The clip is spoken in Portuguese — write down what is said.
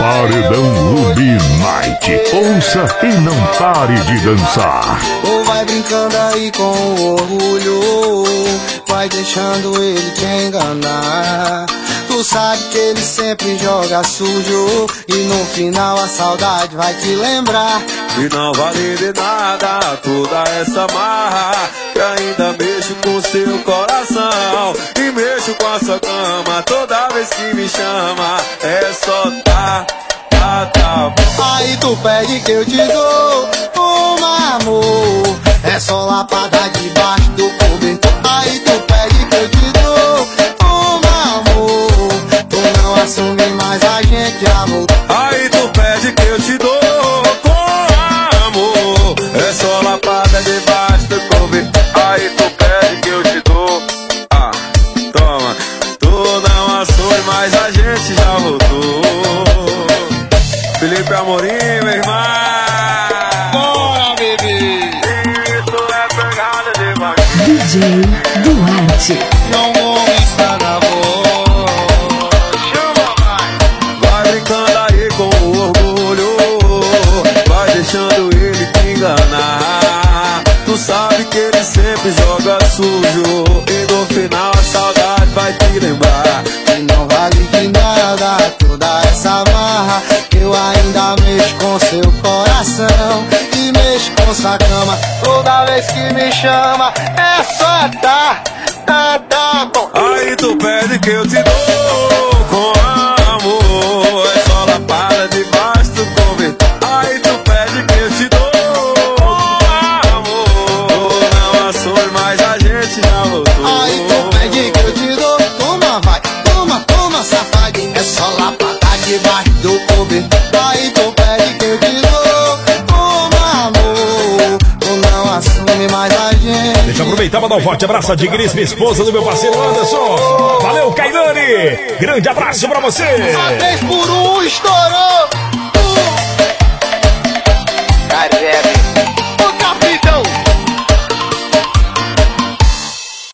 Paredão Ruby Night. Ouça e não pare de dançar. Ou vai brincando aí com o orgulho, vai deixando ele te enganar. Tu sabe que ele sempre joga sujo e no final a saudade vai te lembrar. E não vale de nada toda essa marra, que ainda mexo com seu coração e mexo com a sua cama. Toda vez que me chama é só tá. Aí tu pede que eu te dou amor, é só lapada debaixo do cobertor. Aí tu pede que eu te dou amor, tu não assume mais, a gente já voltou. Aí tu pede que eu te dou amor, é só lapada debaixo do cobertor. Aí tu pede que eu te dou, toma, tu não assume mais, a gente já voltou. Felipe Amorim, meu irmão. Bora, bebê. Isso é pegada de baixo. DJ Duarte. Não vou estar na voz. Chama, Vai brincando aí com o orgulho, vai deixando ele te enganar. Tu sabe que ele sempre joga sujo e no final a saudade vai te lembrar. e não vale de nada toda essa marra, eu ainda mexo com seu coração e mexo com sua cama. Toda vez que me chama é só tá bom. Aí tu pede que eu te dou com amor, é só lapada debaixo do cobertor. Aí tu pede que eu te dou amor, não assume mais, a gente já voltou. Aí tu pede que eu te dou, toma vai, toma safado, é só lapada debaixo do cobertor. Aí tu pede que eu te dou amor, tu não assume mais, a gente. Deixa eu aproveitar para dar um forte abraço a digníssima esposa do meu parceiro Anderson. Valeu, Kailane. Grande abraço pra você. A 3x1 estourou.